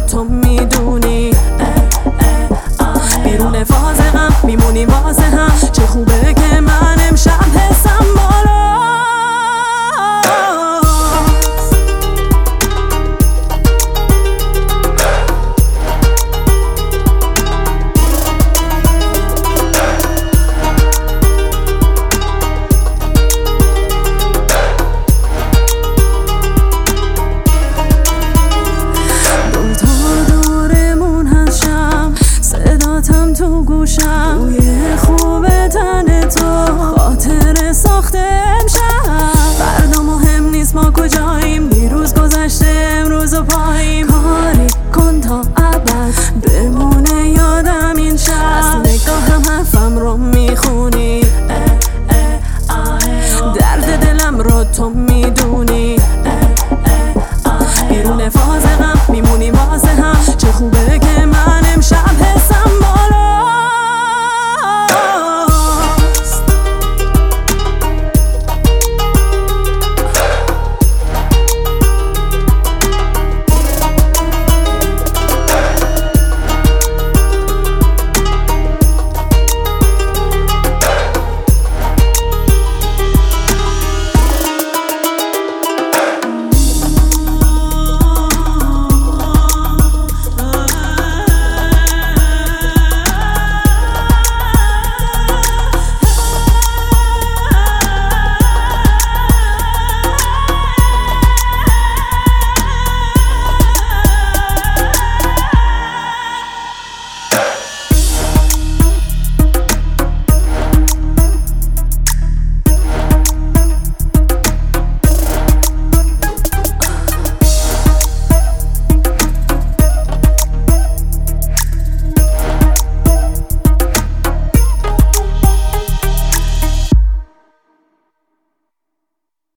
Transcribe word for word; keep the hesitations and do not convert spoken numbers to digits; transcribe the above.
تو میدونی بیرون فاز غم میمونی واسه هم. چه خوبه که من امشب حسم بالا. تو گوشم بوی خوب تن تو خاطر ساخته امشب. فردا مهم نیست ما کجاییم، دیروز گذشته امروز و پاییم. کاری کن تا ابد بمونه یادم این شب. از نگاهم حرفم رو میخونی، درد دلم رو تو میدونی. بیرون